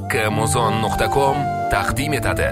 haqqimuzon.com taqdim etadi.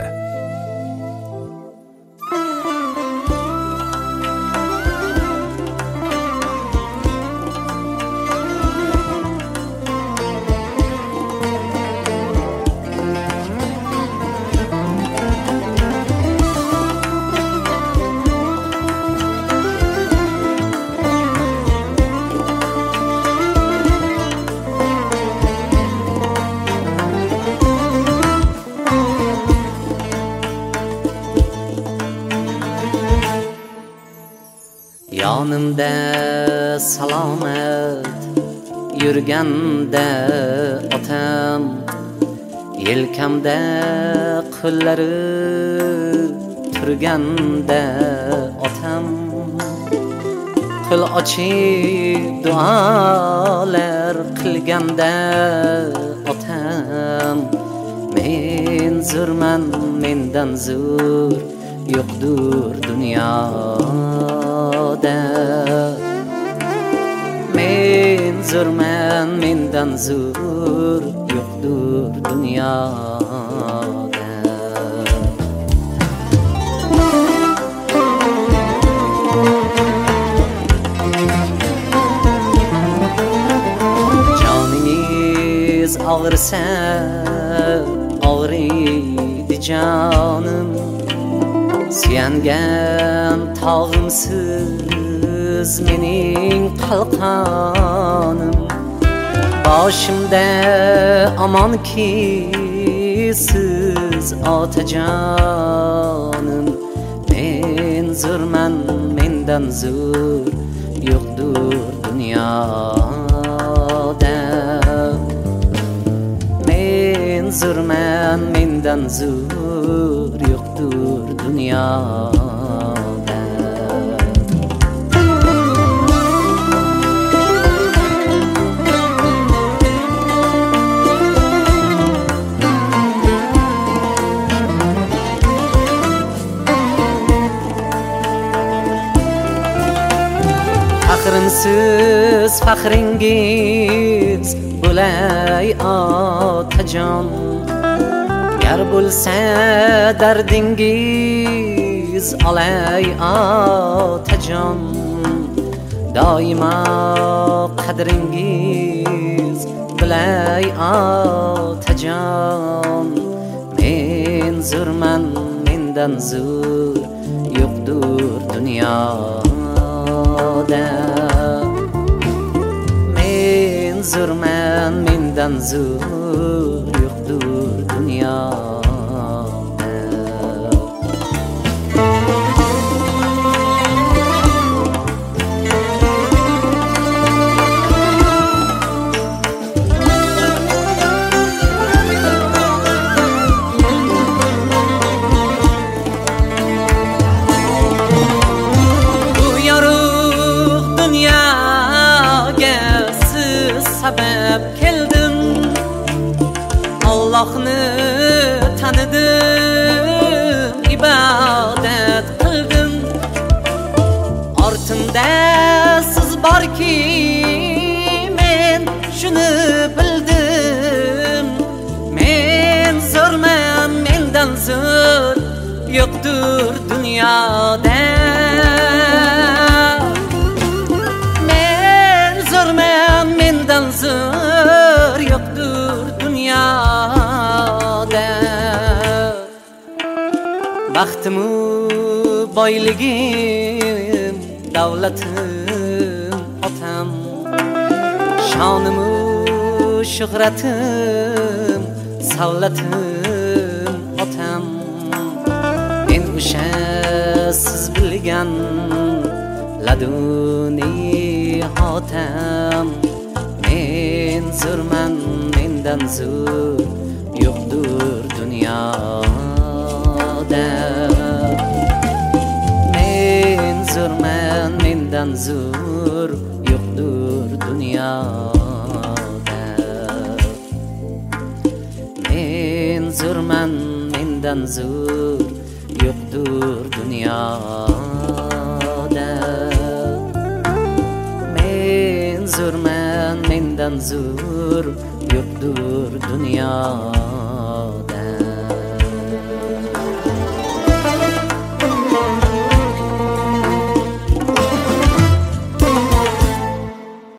Yonimda salomat yurganda otam, yelkamda qo'llari turganda otam, qo'l ochib duolar qilganda otam, men zo'rman, mendan zo'r yo'qdur dunyoda. Men zo'rman, mendan zo'r yo'qdur dunyoda. Joningiz og'risa og'riydi jonim, suyangan tog'imsiz mening qalqonim. Boshimda amonki siz otajonim, men zo'rman, mendan zo'r yo'qdur dunyoda. Men zo'rman, mendan zo'r yo'qdur dunyoda. Faxrimsiz faxringiz bo'lay otajon, gar bo'lsa dardingiz olay otajon. Doimo qadringiz bilay otajon, men zo'rman, mendan zo'r yo'qdur dunyoda. Men zo'rman, mendan zo'r yo'qdur dunyoda. Sabab keldim, Allohni tanidim, ibodat qildim. Ortimda siz borki, men shuni bildim. Men zo'rman, mendan zo'r yo'qdur dunyoda. Men zo'rman, mendan zo'r yo'qdur dunyoda. Baxtimu boyligim, davlatim otam, shonimu shuhratim, savlatim otam. Men o'sha siz bilgan laduniy otam, men zo'rman, mendan zo'r yo'qdur dunyoda. Men zo'rman, mendan zo'r yo'qdur dunyoda. Men zo'rman, mendan zo'r yo'qdur dunyoda. Men zo'rman, mendan zo'r yo'qdur dunyoda.